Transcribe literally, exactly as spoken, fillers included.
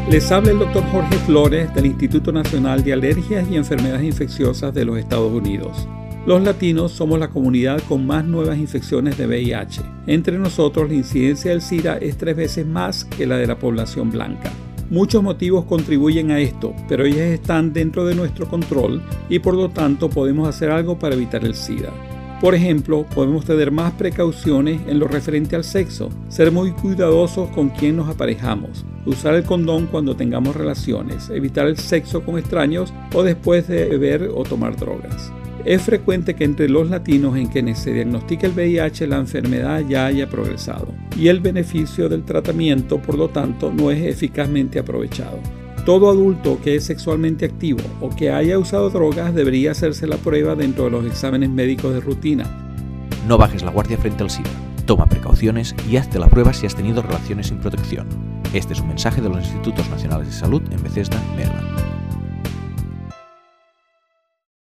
Les habla el doctor Jorge Flores del Instituto Nacional de Alergias y Enfermedades Infecciosas de los Estados Unidos. Los latinos somos la comunidad con más nuevas infecciones de V I H. Entre nosotros, la incidencia del SIDA es tres veces más que la de la población blanca. Muchos motivos contribuyen a esto, pero ellos están dentro de nuestro control y por lo tanto podemos hacer algo para evitar el SIDA. Por ejemplo, podemos tener más precauciones en lo referente al sexo, ser muy cuidadosos con quién nos aparejamos, usar el condón cuando tengamos relaciones, evitar el sexo con extraños o después de beber o tomar drogas. Es frecuente que entre los latinos en quienes se diagnostica el V I H la enfermedad ya haya progresado y el beneficio del tratamiento, por lo tanto, no es eficazmente aprovechado. Todo adulto que es sexualmente activo o que haya usado drogas debería hacerse la prueba dentro de los exámenes médicos de rutina. No bajes la guardia frente al SIDA. Toma precauciones y hazte la prueba si has tenido relaciones sin protección. Este es un mensaje de los Institutos Nacionales de Salud en Bethesda, Maryland.